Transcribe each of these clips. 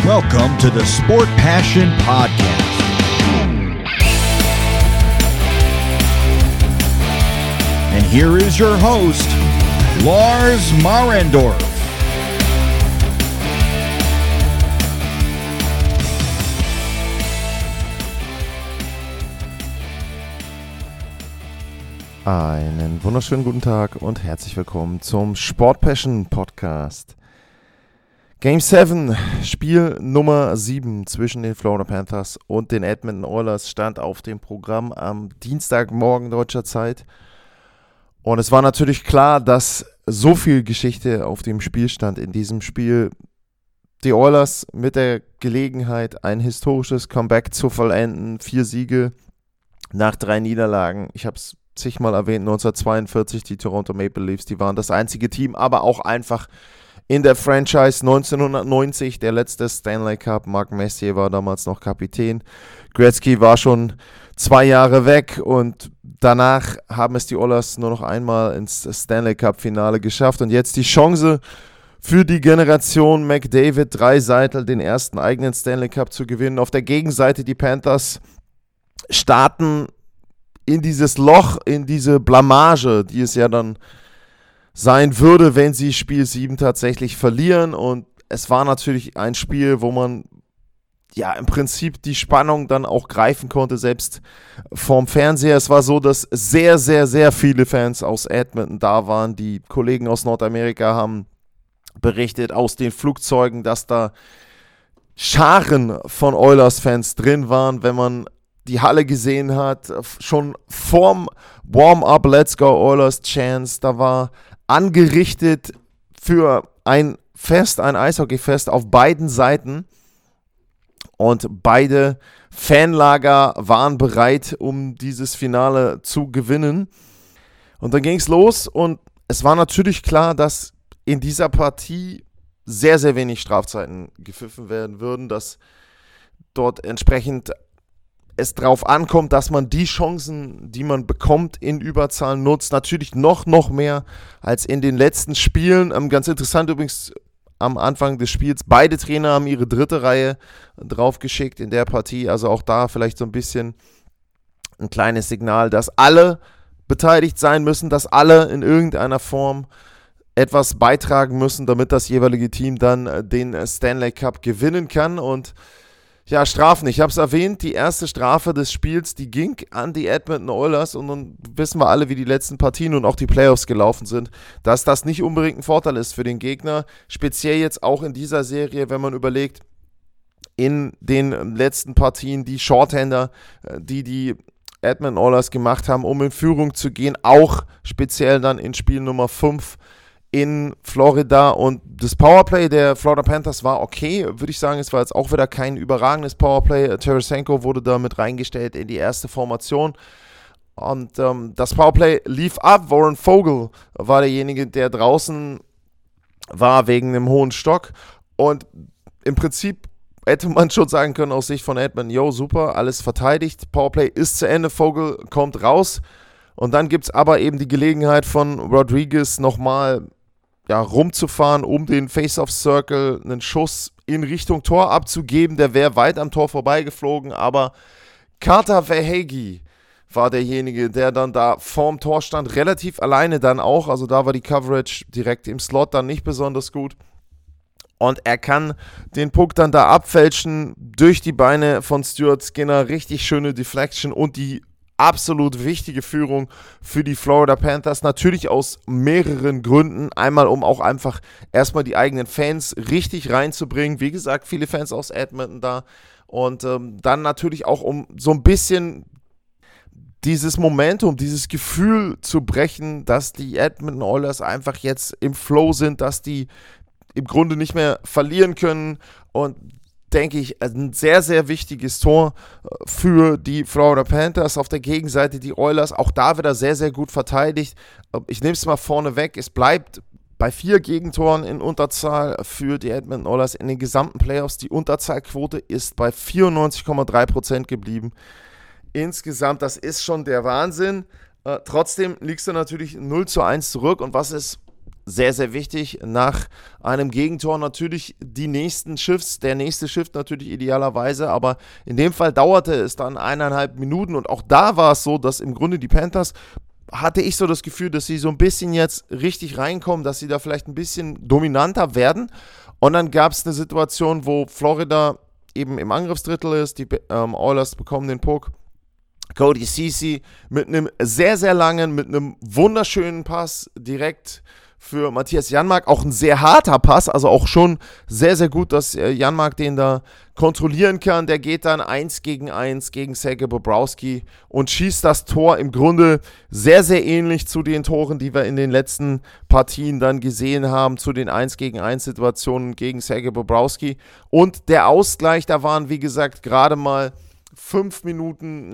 Welcome to the Sport Passion Podcast. And here is your host, Lars Marendorf. Einen wunderschönen guten Tag und herzlich willkommen zum Sport Passion Podcast. Game 7, Spiel Nummer 7 zwischen den Florida Panthers und den Edmonton Oilers stand auf dem Programm am Dienstagmorgen deutscher Zeit. Und es war natürlich klar, dass so viel Geschichte auf dem Spiel stand in diesem Spiel. Die Oilers mit der Gelegenheit, ein historisches Comeback zu vollenden. 4 Siege nach 3 Niederlagen. Ich habe es zigmal erwähnt, 1942 die Toronto Maple Leafs, die waren das einzige Team, aber auch einfach in der Franchise. 1990, der letzte Stanley Cup. Mark Messier war damals noch Kapitän. Gretzky war schon 2 Jahre weg und danach haben es die Oilers nur noch einmal ins Stanley Cup Finale geschafft. Und jetzt die Chance für die Generation McDavid, Draisaitl, den ersten eigenen Stanley Cup zu gewinnen. Auf der Gegenseite die Panthers starten in dieses Loch, in diese Blamage, die es ja dann sein würde, wenn sie Spiel 7 tatsächlich verlieren. Und es war natürlich ein Spiel, wo man ja im Prinzip die Spannung dann auch greifen konnte, selbst vorm Fernseher. Es war so, dass sehr, sehr, sehr viele Fans aus Edmonton da waren. Die Kollegen aus Nordamerika haben berichtet aus den Flugzeugen, dass da Scharen von Oilers-Fans drin waren, wenn man die Halle gesehen hat, schon vorm Warm-Up Let's Go Oilers Chance, da war angerichtet für ein Fest, ein Eishockeyfest auf beiden Seiten und beide Fanlager waren bereit, um dieses Finale zu gewinnen. Und dann ging es los und es war natürlich klar, dass in dieser Partie sehr, sehr wenig Strafzeiten gepfiffen werden würden, dass dort entsprechend es darauf ankommt, dass man die Chancen, die man bekommt, in Überzahl nutzt. Natürlich noch mehr als in den letzten Spielen. Ganz interessant übrigens am Anfang des Spiels, beide Trainer haben ihre dritte Reihe draufgeschickt in der Partie. Also auch da vielleicht so ein bisschen ein kleines Signal, dass alle beteiligt sein müssen, dass alle in irgendeiner Form etwas beitragen müssen, damit das jeweilige Team dann den Stanley Cup gewinnen kann. Und ja, Strafen, ich habe es erwähnt, die erste Strafe des Spiels, die ging an die Edmonton Oilers und dann wissen wir alle, wie die letzten Partien und auch die Playoffs gelaufen sind, dass das nicht unbedingt ein Vorteil ist für den Gegner, speziell jetzt auch in dieser Serie, wenn man überlegt, in den letzten Partien die Shorthander, die Edmonton Oilers gemacht haben, um in Führung zu gehen, auch speziell dann in Spiel Nummer 5 in Florida, und das Powerplay der Florida Panthers war okay, würde ich sagen. Es war jetzt auch wieder kein überragendes Powerplay. Tarasenko wurde da mit reingestellt in die erste Formation und das Powerplay lief ab. Warren Vogel war derjenige, der draußen war wegen einem hohen Stock, und im Prinzip hätte man schon sagen können aus Sicht von Edmonton, yo, super, alles verteidigt, Powerplay ist zu Ende, Vogel kommt raus, und dann gibt es aber eben die Gelegenheit von Rodriguez nochmal rumzufahren, um den Face-Off-Circle einen Schuss in Richtung Tor abzugeben. Der wäre weit am Tor vorbeigeflogen, aber Carter Verhaeghe war derjenige, der dann da vorm Tor stand, relativ alleine dann auch. Also da war die Coverage direkt im Slot dann nicht besonders gut. Und er kann den Puck dann da abfälschen durch die Beine von Stuart Skinner. Richtig schöne Deflection und die absolut wichtige Führung für die Florida Panthers, natürlich aus mehreren Gründen. Einmal, um auch einfach erstmal die eigenen Fans richtig reinzubringen. Wie gesagt, viele Fans aus Edmonton da. Und dann natürlich auch, um so ein bisschen dieses Momentum, dieses Gefühl zu brechen, dass die Edmonton Oilers einfach jetzt im Flow sind, dass die im Grunde nicht mehr verlieren können. Und denke ich, ein sehr, sehr wichtiges Tor für die Florida Panthers. Auf der Gegenseite die Oilers, auch da wieder sehr, sehr gut verteidigt. Ich nehme es mal vorne weg, es bleibt bei 4 Gegentoren in Unterzahl für die Edmonton Oilers in den gesamten Playoffs. Die Unterzahlquote ist bei 94,3% geblieben. Insgesamt, das ist schon der Wahnsinn. Trotzdem liegst du natürlich 0-1 zurück, und was ist sehr, sehr wichtig. Nach einem Gegentor natürlich der nächste Shift natürlich idealerweise, aber in dem Fall dauerte es dann 1,5 Minuten und auch da war es so, dass im Grunde die Panthers, hatte ich so das Gefühl, dass sie so ein bisschen jetzt richtig reinkommen, dass sie da vielleicht ein bisschen dominanter werden. Und dann gab es eine Situation, wo Florida eben im Angriffsdrittel ist, die Oilers bekommen den Puck. Cody Ceci mit einem sehr, sehr langen, mit einem wunderschönen Pass direkt für Matthias Janmark. Auch ein sehr harter Pass, also auch schon sehr, sehr gut, dass Janmark den da kontrollieren kann. Der geht dann 1 gegen 1 gegen Sergei Bobrovsky und schießt das Tor im Grunde sehr, sehr ähnlich zu den Toren, die wir in den letzten Partien dann gesehen haben, zu den 1 gegen 1 Situationen gegen Sergei Bobrovsky. Und der Ausgleich, da waren, wie gesagt, gerade mal 6 Minuten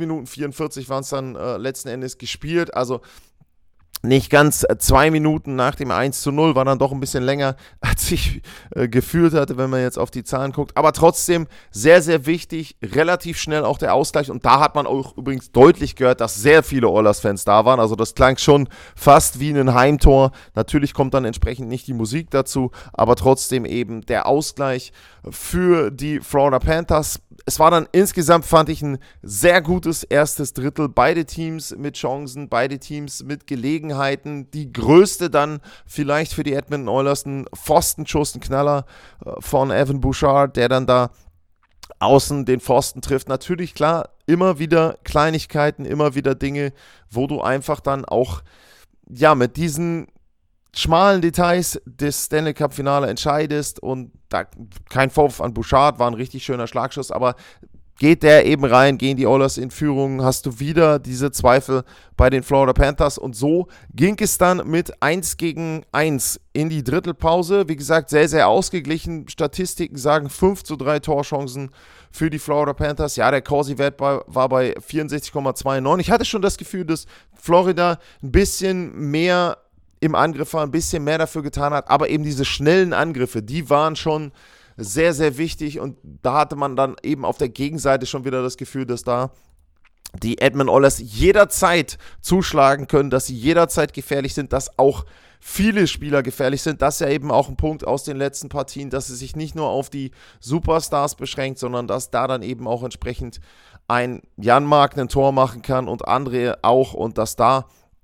44 waren es dann letzten Endes gespielt, also nicht ganz 2 Minuten nach dem 1:0, war dann doch ein bisschen länger, als ich gefühlt hatte, wenn man jetzt auf die Zahlen guckt, aber trotzdem sehr, sehr wichtig, relativ schnell auch der Ausgleich und da hat man auch übrigens deutlich gehört, dass sehr viele Oilers-Fans da waren, also das klang schon fast wie ein Heimtor, natürlich kommt dann entsprechend nicht die Musik dazu, aber trotzdem eben der Ausgleich für die Florida Panthers. Es war dann insgesamt, fand ich, ein sehr gutes erstes Drittel. Beide Teams mit Chancen, beide Teams mit Gelegenheiten. Die größte dann vielleicht für die Edmonton Oilers, ein Pfostenschuss, ein Knaller von Evan Bouchard, der dann da außen den Pfosten trifft. Natürlich, klar, immer wieder Kleinigkeiten, immer wieder Dinge, wo du einfach dann auch mit diesen schmalen Details des Stanley Cup Finale entscheidest und da kein Vorwurf an Bouchard, war ein richtig schöner Schlagschuss, aber geht der eben rein, gehen die Oilers in Führung, hast du wieder diese Zweifel bei den Florida Panthers und so ging es dann mit 1 gegen 1 in die Drittelpause. Wie gesagt, sehr, sehr ausgeglichen. Statistiken sagen 5:3 Torchancen für die Florida Panthers. Ja, der Corsi-Wert war bei 64,29. Ich hatte schon das Gefühl, dass Florida ein bisschen mehr im Angriff war, ein bisschen mehr dafür getan hat, aber eben diese schnellen Angriffe, die waren schon sehr, sehr wichtig und da hatte man dann eben auf der Gegenseite schon wieder das Gefühl, dass da die Edmonton Oilers jederzeit zuschlagen können, dass sie jederzeit gefährlich sind, dass auch viele Spieler gefährlich sind. Das ist ja eben auch ein Punkt aus den letzten Partien, dass es sich nicht nur auf die Superstars beschränkt, sondern dass da dann eben auch entsprechend ein Janmark ein Tor machen kann und andere auch und dass da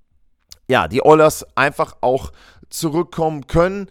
die Oilers einfach auch zurückkommen können.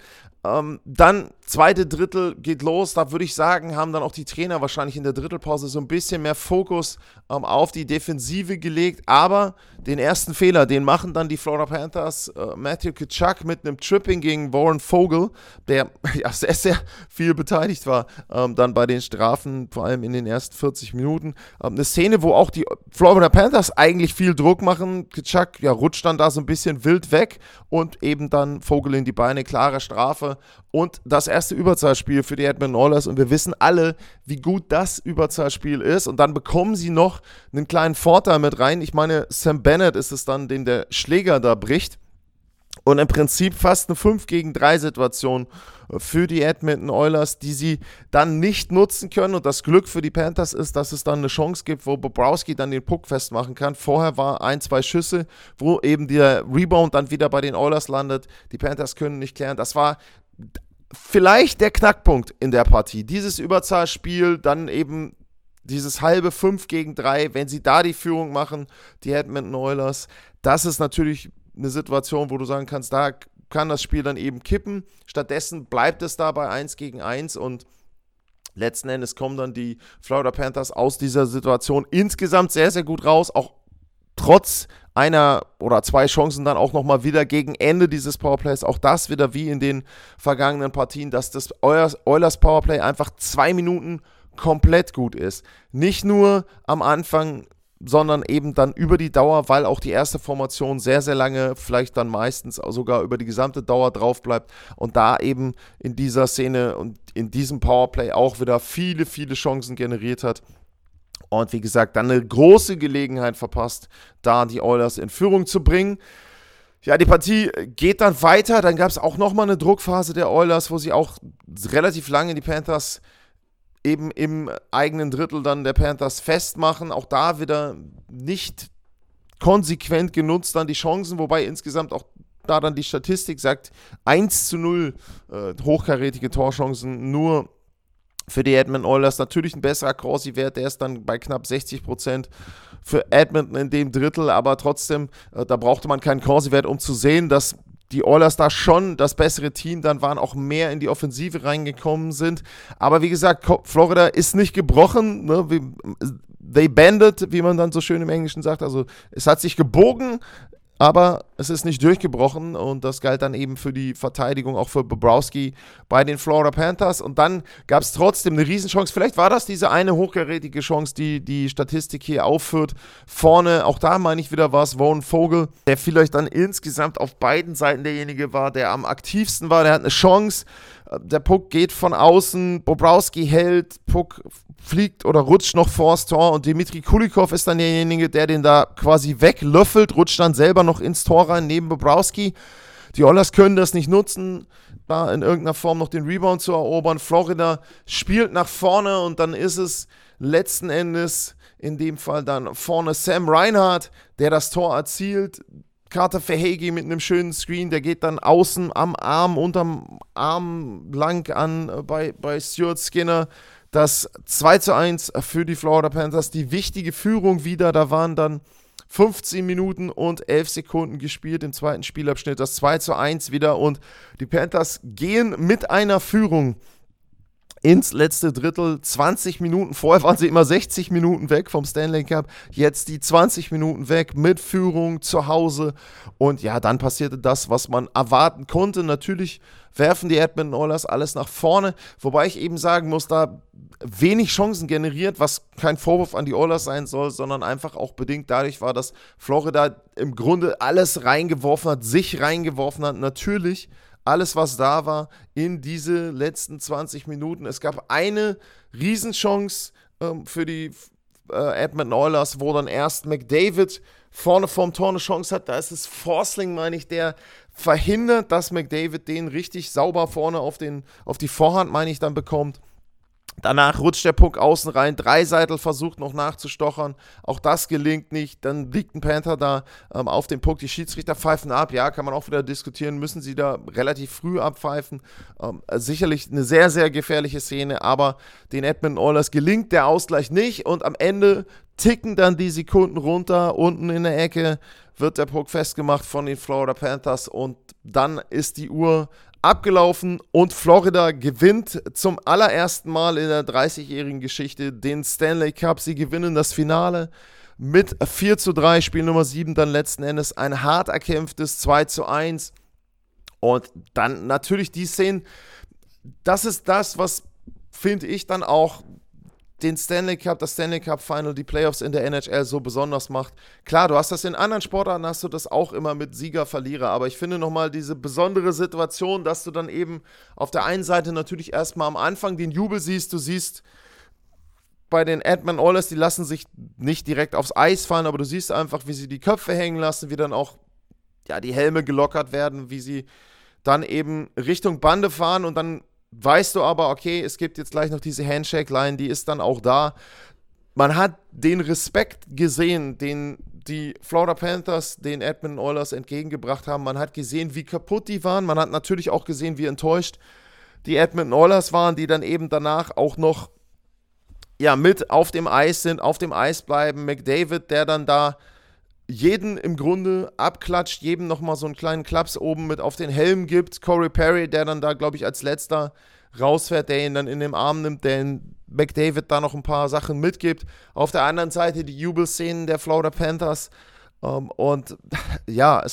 Dann zweite Drittel geht los, da würde ich sagen, haben dann auch die Trainer wahrscheinlich in der Drittelpause so ein bisschen mehr Fokus auf die Defensive gelegt, aber den ersten Fehler, den machen dann die Florida Panthers, Matthew Tkachuk mit einem Tripping gegen Warren Foegele, der sehr, sehr viel beteiligt war, dann bei den Strafen, vor allem in den ersten 40 Minuten. Eine Szene, wo auch die Florida Panthers eigentlich viel Druck machen, Tkachuk rutscht dann da so ein bisschen wild weg und eben dann Foegele in die Beine, klare Strafe und das erste Überzahlspiel für die Edmonton Oilers und wir wissen alle, wie gut das Überzahlspiel ist und dann bekommen sie noch einen kleinen Vorteil mit rein. Ich meine, Sam Bennett ist es dann, den der Schläger da bricht und im Prinzip fast eine 5-gegen-3 Situation für die Edmonton Oilers, die sie dann nicht nutzen können und das Glück für die Panthers ist, dass es dann eine Chance gibt, wo Bobrovsky dann den Puck festmachen kann. Vorher war 1-2 Schüsse, wo eben der Rebound dann wieder bei den Oilers landet. Die Panthers können nicht klären. Das war vielleicht der Knackpunkt in der Partie. Dieses Überzahlspiel, dann eben dieses halbe 5-gegen-3, wenn sie da die Führung machen, die Edmonton Oilers, das ist natürlich eine Situation, wo du sagen kannst, da kann das Spiel dann eben kippen. Stattdessen bleibt es da bei 1 gegen 1 und letzten Endes kommen dann die Florida Panthers aus dieser Situation insgesamt sehr, sehr gut raus, auch trotz einer oder 2 Chancen dann auch nochmal wieder gegen Ende dieses Powerplays, auch das wieder wie in den vergangenen Partien, dass das Oilers Powerplay einfach 2 Minuten komplett gut ist. Nicht nur am Anfang, sondern eben dann über die Dauer, weil auch die erste Formation sehr, sehr lange, vielleicht dann meistens sogar über die gesamte Dauer drauf bleibt und da eben in dieser Szene und in diesem Powerplay auch wieder viele, viele Chancen generiert hat. Und wie gesagt, dann eine große Gelegenheit verpasst, da die Oilers in Führung zu bringen. Ja, die Partie geht dann weiter. Dann gab es auch nochmal eine Druckphase der Oilers, wo sie auch relativ lange die Panthers eben im eigenen Drittel dann der Panthers festmachen. Auch da wieder nicht konsequent genutzt dann die Chancen, wobei insgesamt auch da dann die Statistik sagt, 1:0 hochkarätige Torchancen nur für die Edmonton Oilers. Natürlich ein besserer Corsi-Wert, der ist dann bei knapp 60% für Edmonton in dem Drittel, aber trotzdem, da brauchte man keinen Corsi-Wert, um zu sehen, dass die Oilers da schon das bessere Team dann waren, auch mehr in die Offensive reingekommen sind. Aber wie gesagt, Florida ist nicht gebrochen, ne? They bended, wie man dann so schön im Englischen sagt. Also es hat sich gebogen, aber es ist nicht durchgebrochen und das galt dann eben für die Verteidigung, auch für Bobrovsky bei den Florida Panthers. Und dann gab es trotzdem eine Riesenchance. Vielleicht war das diese eine hochkarätige Chance, die die Statistik hier aufführt. Vorne, auch da meine ich wieder, war es Vaughn Vogel, der vielleicht dann insgesamt auf beiden Seiten derjenige war, der am aktivsten war. Der hat eine Chance. Der Puck geht von außen, Bobrovsky hält, Puck fliegt oder rutscht noch vors Tor und Dmitri Kulikov ist dann derjenige, der den da quasi weglöffelt, rutscht dann selber noch ins Tor rein neben Bobrovsky. Die Oilers können das nicht nutzen, da in irgendeiner Form noch den Rebound zu erobern. Florida spielt nach vorne und dann ist es letzten Endes in dem Fall dann vorne Sam Reinhart, der das Tor erzielt. Carter Verhage mit einem schönen Screen, der geht dann außen am Arm, unterm Arm lang an bei Stuart Skinner. Das 2:1 für die Florida Panthers, die wichtige Führung wieder, da waren dann 15 Minuten und 11 Sekunden gespielt im zweiten Spielabschnitt, das 2:1 wieder und die Panthers gehen mit einer Führung ins letzte Drittel. 20 Minuten, vorher waren sie immer 60 Minuten weg vom Stanley Cup, jetzt die 20 Minuten weg mit Führung zu Hause und ja, dann passierte das, was man erwarten konnte. Natürlich werfen die Edmonton Oilers alles nach vorne, wobei ich eben sagen muss, da wenig Chancen generiert, was kein Vorwurf an die Oilers sein soll, sondern einfach auch bedingt dadurch war, dass Florida im Grunde alles reingeworfen hat, sich reingeworfen hat, natürlich alles, was da war, in diese letzten 20 Minuten. Es gab eine Riesenchance für die Edmonton Oilers, wo dann erst McDavid vorne vorm Tor eine Chance hat. Da ist es Forsling, meine ich, der verhindert, dass McDavid den richtig sauber vorne auf die Vorhand, meine ich, dann bekommt. Danach rutscht der Puck außen rein, Draisaitl versucht noch nachzustochern, auch das gelingt nicht, dann liegt ein Panther da auf dem Puck, die Schiedsrichter pfeifen ab, ja, kann man auch wieder diskutieren, müssen sie da relativ früh abpfeifen, sicherlich eine sehr, sehr gefährliche Szene, aber den Edmonton Oilers gelingt der Ausgleich nicht und am Ende ticken dann die Sekunden runter, unten in der Ecke wird der Puck festgemacht von den Florida Panthers und dann ist die Uhr abgelaufen und Florida gewinnt zum allerersten Mal in der 30-jährigen Geschichte den Stanley Cup. Sie gewinnen das Finale mit 4:3, Spiel Nummer 7 dann letzten Endes ein hart erkämpftes 2:1 und dann natürlich die Szenen, das ist das, was finde ich dann auch den Stanley Cup, das Stanley Cup Final, die Playoffs in der NHL so besonders macht. Klar, du hast das in anderen Sportarten, hast du das auch immer mit Sieger, Verlierer, aber ich finde nochmal diese besondere Situation, dass du dann eben auf der einen Seite natürlich erstmal am Anfang den Jubel siehst, du siehst bei den Edmonton Oilers, die lassen sich nicht direkt aufs Eis fallen, aber du siehst einfach, wie sie die Köpfe hängen lassen, wie dann auch ja, die Helme gelockert werden, wie sie dann eben Richtung Bande fahren und dann weißt du aber, okay, es gibt jetzt gleich noch diese Handshake-Line, die ist dann auch da. Man hat den Respekt gesehen, den die Florida Panthers den Edmonton Oilers entgegengebracht haben. Man hat gesehen, wie kaputt die waren. Man hat natürlich auch gesehen, wie enttäuscht die Edmonton Oilers waren, die dann eben danach auch noch ja, mit auf dem Eis sind, auf dem Eis bleiben. McDavid, der dann da jeden im Grunde abklatscht, jedem nochmal so einen kleinen Klaps oben mit auf den Helm gibt. Corey Perry, der dann da, glaube ich, als letzter rausfährt, der ihn dann in den Arm nimmt, der McDavid da noch ein paar Sachen mitgibt. Auf der anderen Seite die Jubelszenen der Florida Panthers. Und ja,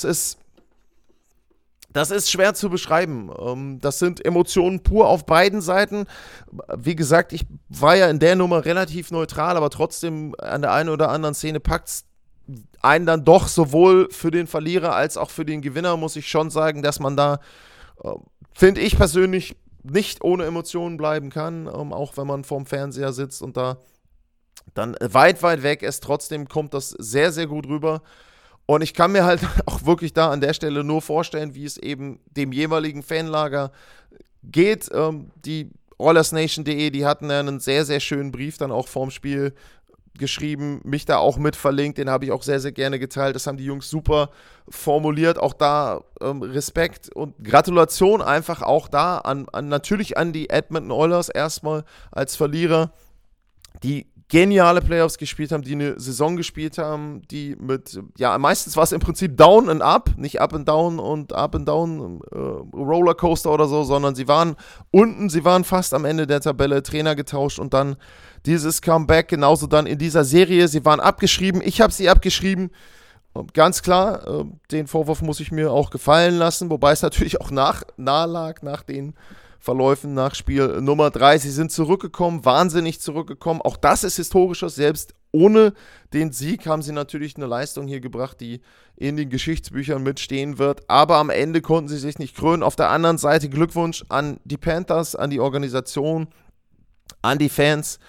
das ist schwer zu beschreiben. Das sind Emotionen pur auf beiden Seiten. Wie gesagt, ich war ja in der Nummer relativ neutral, aber trotzdem an der einen oder anderen Szene packt es einen dann doch sowohl für den Verlierer als auch für den Gewinner, muss ich schon sagen, dass man da, finde ich persönlich, nicht ohne Emotionen bleiben kann, auch wenn man vorm Fernseher sitzt und da dann weit, weit weg ist. Trotzdem kommt das sehr, sehr gut rüber. Und ich kann mir halt auch wirklich da an der Stelle nur vorstellen, wie es eben dem jeweiligen Fanlager geht. Die OilersNation.de, die hatten ja einen sehr, sehr schönen Brief dann auch vorm Spiel, geschrieben, mich da auch mit verlinkt, den habe ich auch sehr, sehr gerne geteilt. Das haben die Jungs super formuliert. Auch da Respekt und Gratulation einfach auch da natürlich an die Edmonton Oilers erstmal als Verlierer, die geniale Playoffs gespielt haben, die eine Saison gespielt haben, die mit, ja, meistens war es im Prinzip Down and Up, nicht Up and Down und Up and Down, Rollercoaster oder so, sondern sie waren unten, sie waren fast am Ende der Tabelle, Trainer getauscht und dann dieses Comeback, genauso dann in dieser Serie, sie waren abgeschrieben, ich habe sie abgeschrieben, ganz klar, den Vorwurf muss ich mir auch gefallen lassen, wobei es natürlich auch nahe lag nach den Verläufen nach Spiel Nummer 3. Sie sind zurückgekommen, wahnsinnig zurückgekommen. Auch das ist historisches. Selbst ohne den Sieg haben sie natürlich eine Leistung hier gebracht, die in den Geschichtsbüchern mitstehen wird. Aber am Ende konnten sie sich nicht krönen. Auf der anderen Seite Glückwunsch an die Panthers, an die Organisation, an die Fans.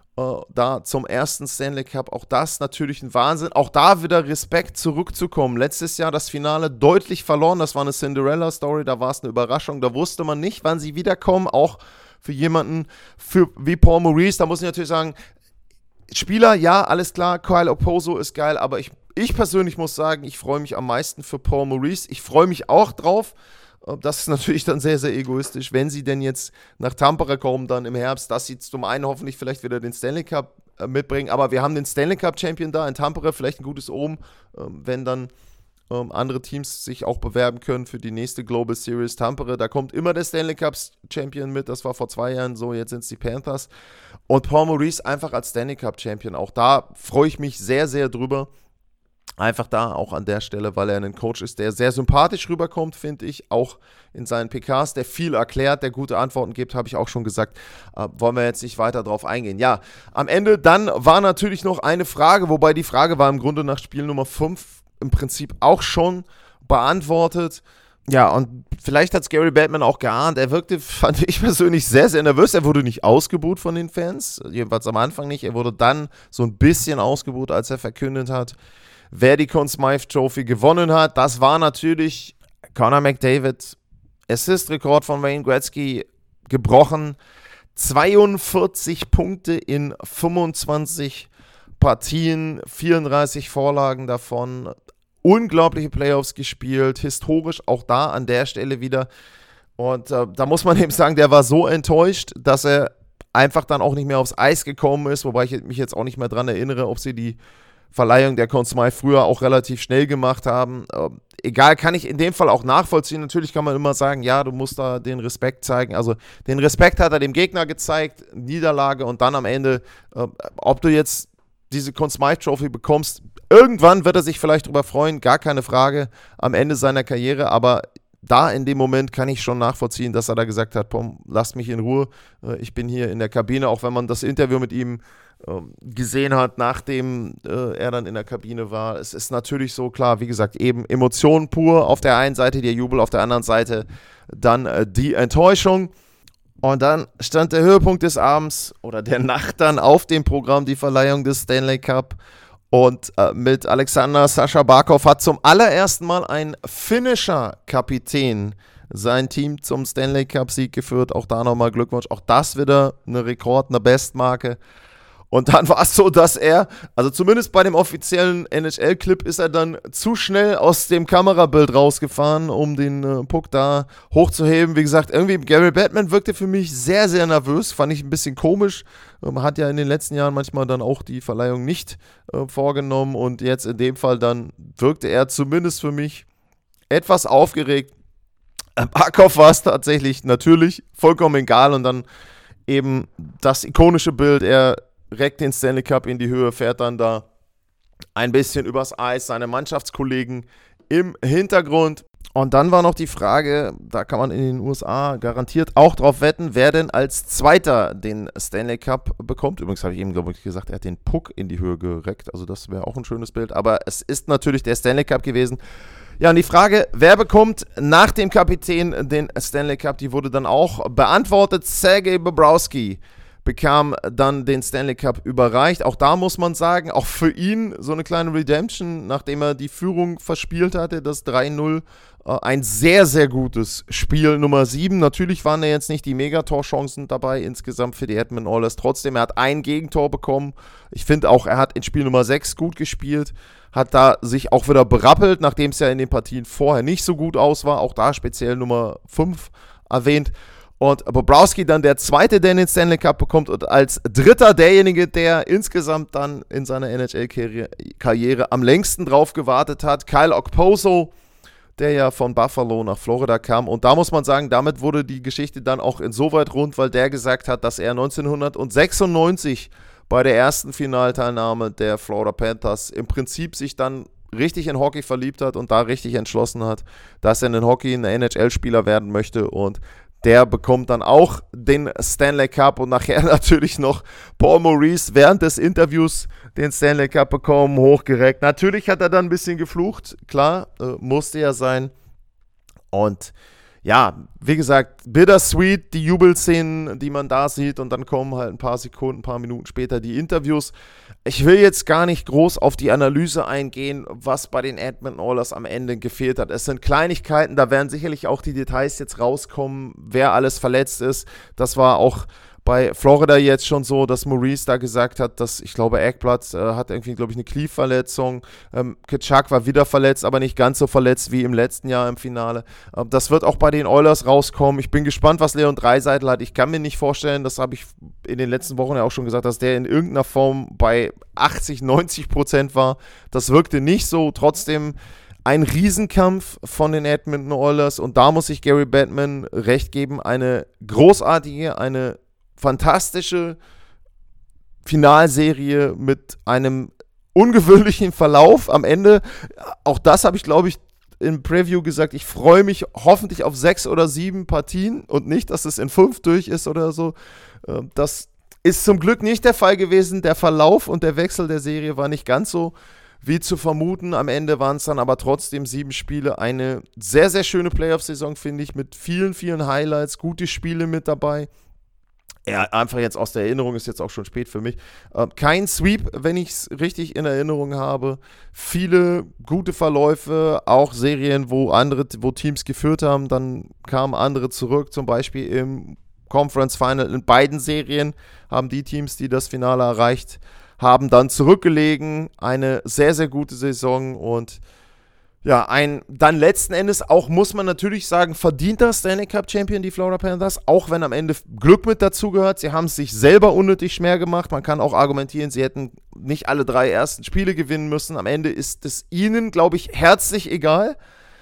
Da zum ersten Stanley Cup, auch das natürlich ein Wahnsinn, auch da wieder Respekt zurückzukommen. Letztes Jahr das Finale deutlich verloren, das war eine Cinderella-Story, da war es eine Überraschung, da wusste man nicht, wann sie wiederkommen, auch für jemanden wie Paul Maurice, da muss ich natürlich sagen, Spieler, ja, alles klar, Kyle Okposo ist geil, aber ich persönlich muss sagen, ich freue mich am meisten für Paul Maurice, ich freue mich auch drauf. Das ist natürlich dann sehr, sehr egoistisch, wenn sie denn jetzt nach Tampere kommen, dann im Herbst, dass sie zum einen hoffentlich vielleicht wieder den Stanley Cup mitbringen, aber wir haben den Stanley Cup Champion da in Tampere, vielleicht ein gutes Omen, wenn dann andere Teams sich auch bewerben können für die nächste Global Series Tampere. Da kommt immer der Stanley Cup Champion mit, das war vor 2 Jahren so, jetzt sind es die Panthers. Und Paul Maurice einfach als Stanley Cup Champion, auch da freue ich mich sehr, sehr drüber. Einfach da auch an der Stelle, weil er ein Coach ist, der sehr sympathisch rüberkommt, finde ich, auch in seinen PKs, der viel erklärt, der gute Antworten gibt, habe ich auch schon gesagt, wollen wir jetzt nicht weiter drauf eingehen. Ja, am Ende dann war natürlich noch eine Frage, wobei die Frage war im Grunde nach Spiel Nummer 5 im Prinzip auch schon beantwortet. Ja, und vielleicht hat es Gary Bettman auch geahnt, er wirkte, fand ich persönlich, sehr, sehr nervös, er wurde nicht ausgebuht von den Fans, jedenfalls am Anfang nicht, er wurde dann so ein bisschen ausgebuht, als er verkündet hat, wer die Conn Smythe Trophy gewonnen hat. Das war natürlich Connor McDavid. Assist-Rekord von Wayne Gretzky gebrochen. 42 Punkte in 25 Partien, 34 Vorlagen davon. Unglaubliche Playoffs gespielt, historisch auch da an der Stelle wieder. Und da muss man eben sagen, der war so enttäuscht, dass er einfach dann auch nicht mehr aufs Eis gekommen ist, wobei ich mich jetzt auch nicht mehr dran erinnere, ob sie die Verleihung der Conn Smythe früher auch relativ schnell gemacht haben. Egal, kann ich in dem Fall auch nachvollziehen. Natürlich kann man immer sagen, ja, du musst da den Respekt zeigen. Also den Respekt hat er dem Gegner gezeigt, Niederlage und dann am Ende, ob du jetzt diese Conn Smythe Trophy bekommst, irgendwann wird er sich vielleicht drüber freuen, gar keine Frage, am Ende seiner Karriere, aber da in dem Moment kann ich schon nachvollziehen, dass er da gesagt hat, Pom, lasst mich in Ruhe, ich bin hier in der Kabine, auch wenn man das Interview mit ihm gesehen hat, nachdem er dann in der Kabine war. Es ist natürlich so klar, wie gesagt, eben Emotionen pur, auf der einen Seite der Jubel, auf der anderen Seite dann die Enttäuschung. Und dann stand der Höhepunkt des Abends oder der Nacht dann auf dem Programm, die Verleihung des Stanley Cup. Und mit Alexander Sascha Barkov hat zum allerersten Mal ein finnischer Kapitän sein Team zum Stanley Cup-Sieg geführt. Auch da nochmal Glückwunsch. Auch das wieder eine Rekord, eine Bestmarke. Und dann war es so, dass er, also zumindest bei dem offiziellen NHL-Clip, ist er dann zu schnell aus dem Kamerabild rausgefahren, um den Puck da hochzuheben. Wie gesagt, irgendwie Gary Bettman wirkte für mich sehr, sehr nervös. Fand ich ein bisschen komisch. Hat ja in den letzten Jahren manchmal dann auch die Verleihung nicht vorgenommen. Und jetzt in dem Fall dann wirkte er zumindest für mich etwas aufgeregt. Barkov war es tatsächlich natürlich vollkommen egal. Und dann eben das ikonische Bild, er reckt den Stanley Cup in die Höhe, fährt dann da ein bisschen übers Eis, seine Mannschaftskollegen im Hintergrund. Und dann war noch die Frage, da kann man in den USA garantiert auch drauf wetten, wer denn als Zweiter den Stanley Cup bekommt. Übrigens habe ich eben, glaube ich, gesagt, er hat den Puck in die Höhe gereckt, also das wäre auch ein schönes Bild. Aber es ist natürlich der Stanley Cup gewesen. Ja, und die Frage, wer bekommt nach dem Kapitän den Stanley Cup, die wurde dann auch beantwortet. Sergei Bobrovsky bekam dann den Stanley Cup überreicht. Auch da muss man sagen, auch für ihn so eine kleine Redemption, nachdem er die Führung verspielt hatte, das 3-0, ein sehr, sehr gutes Spiel Nummer 7. Natürlich waren da jetzt nicht die Megatorchancen dabei insgesamt für die Edmonton Oilers. Trotzdem, er hat ein Gegentor bekommen. Ich finde auch, er hat in Spiel Nummer 6 gut gespielt. Hat da sich auch wieder berappelt, nachdem es ja in den Partien vorher nicht so gut aus war. Auch da speziell Nummer 5 erwähnt. Und Bobrovsky dann der Zweite, der den Stanley Cup bekommt und als Dritter derjenige, der insgesamt dann in seiner NHL-Karriere am längsten drauf gewartet hat. Kyle Okposo, der ja von Buffalo nach Florida kam. Und da muss man sagen, damit wurde die Geschichte dann auch insoweit rund, weil der gesagt hat, dass er 1996 bei der ersten Finalteilnahme der Florida Panthers im Prinzip sich dann richtig in Hockey verliebt hat und da richtig entschlossen hat, dass er in Hockey ein NHL-Spieler werden möchte. Und der bekommt dann auch den Stanley Cup und nachher natürlich noch Paul Maurice während des Interviews den Stanley Cup bekommen, hochgereckt. Natürlich hat er dann ein bisschen geflucht, klar, musste ja sein. Und ja, wie gesagt, bittersweet, die Jubelszenen, die man da sieht und dann kommen halt ein paar Sekunden, ein paar Minuten später die Interviews. Ich will jetzt gar nicht groß auf die Analyse eingehen, was bei den Edmonton Oilers am Ende gefehlt hat. Es sind Kleinigkeiten, da werden sicherlich auch die Details jetzt rauskommen, wer alles verletzt ist. Das war auch bei Florida jetzt schon so, dass Maurice da gesagt hat, dass, ich glaube, Ekblad hat irgendwie, glaube ich, eine Knieverletzung. Tkachuk war wieder verletzt, aber nicht ganz so verletzt wie im letzten Jahr im Finale. Das wird auch bei den Oilers rauskommen. Ich bin gespannt, was Leon Draisaitl hat. Ich kann mir nicht vorstellen, das habe ich in den letzten Wochen ja auch schon gesagt, dass der in irgendeiner Form bei 80-90% war. Das wirkte nicht so. Trotzdem ein Riesenkampf von den Edmonton Oilers und da muss ich Gary Bettman recht geben. Eine großartige, eine fantastische Finalserie mit einem ungewöhnlichen Verlauf am Ende. Auch das habe ich, glaube ich, im Preview gesagt. Ich freue mich hoffentlich auf 6 oder 7 Partien und nicht, dass es in 5 durch ist oder so. Das ist zum Glück nicht der Fall gewesen. Der Verlauf und der Wechsel der Serie war nicht ganz so wie zu vermuten. Am Ende waren es dann aber trotzdem 7 Spiele. Eine sehr, sehr schöne Playoff-Saison, finde ich, mit vielen, vielen Highlights, gute Spiele mit dabei. Ja, einfach jetzt aus der Erinnerung, ist jetzt auch schon spät für mich. Kein Sweep, wenn ich es richtig in Erinnerung habe. Viele gute Verläufe, auch Serien, wo Teams geführt haben, dann kamen andere zurück, zum Beispiel im Conference Final. In beiden Serien haben die Teams, die das Finale erreicht haben, dann zurückgelegen. Eine sehr, sehr gute Saison und ja, dann letzten Endes auch, muss man natürlich sagen, verdienter Stanley Cup Champion, die Florida Panthers, auch wenn am Ende Glück mit dazugehört. Sie haben es sich selber unnötig schwer gemacht. Man kann auch argumentieren, sie hätten nicht alle 3 ersten Spiele gewinnen müssen. Am Ende ist es ihnen, glaube ich, herzlich egal.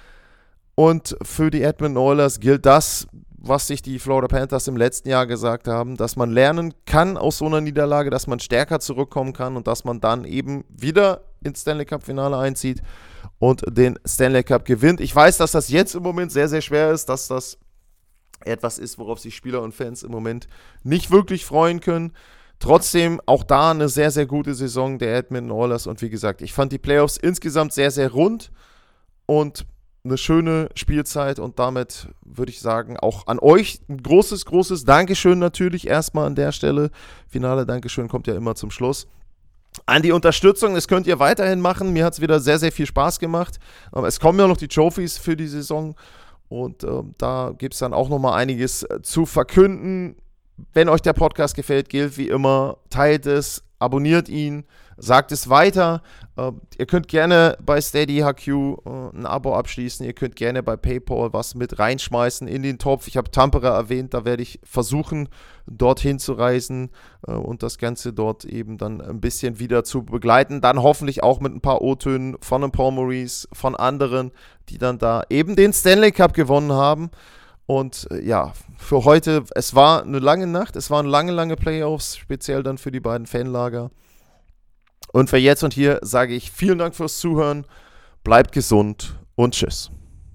Und für die Edmonton Oilers gilt das, was sich die Florida Panthers im letzten Jahr gesagt haben, dass man lernen kann aus so einer Niederlage, dass man stärker zurückkommen kann und dass man dann eben wieder ins Stanley Cup Finale einzieht und den Stanley Cup gewinnt. Ich weiß, dass das jetzt im Moment sehr, sehr schwer ist, dass das etwas ist, worauf sich Spieler und Fans im Moment nicht wirklich freuen können. Trotzdem auch da eine sehr, sehr gute Saison der Edmonton Oilers und wie gesagt, ich fand die Playoffs insgesamt sehr, sehr rund und eine schöne Spielzeit und damit würde ich sagen, auch an euch ein großes, großes Dankeschön natürlich erstmal an der Stelle. Finale Dankeschön kommt ja immer zum Schluss. An die Unterstützung, das könnt ihr weiterhin machen. Mir hat es wieder sehr, sehr viel Spaß gemacht. Es kommen ja noch die Trophies für die Saison und da gibt es dann auch nochmal einiges zu verkünden. Wenn euch der Podcast gefällt, gilt wie immer, teilt es, abonniert ihn, sagt es weiter. Ihr könnt gerne bei SteadyHQ ein Abo abschließen. Ihr könnt gerne bei PayPal was mit reinschmeißen in den Topf. Ich habe Tampere erwähnt, da werde ich versuchen, dorthin zu reisen und das Ganze dort eben dann ein bisschen wieder zu begleiten. Dann hoffentlich auch mit ein paar O-Tönen von einem Paul Maurice, von anderen, die dann da eben den Stanley Cup gewonnen haben. Und ja, für heute, es war eine lange Nacht, es waren lange, lange Playoffs, speziell dann für die beiden Fanlager. Und für jetzt und hier sage ich vielen Dank fürs Zuhören, bleibt gesund und tschüss.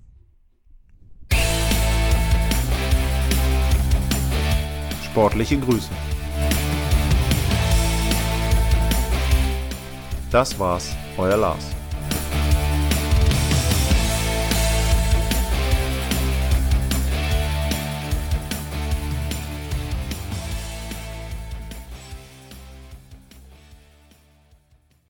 Sportliche Grüße. Das war's, euer Lars.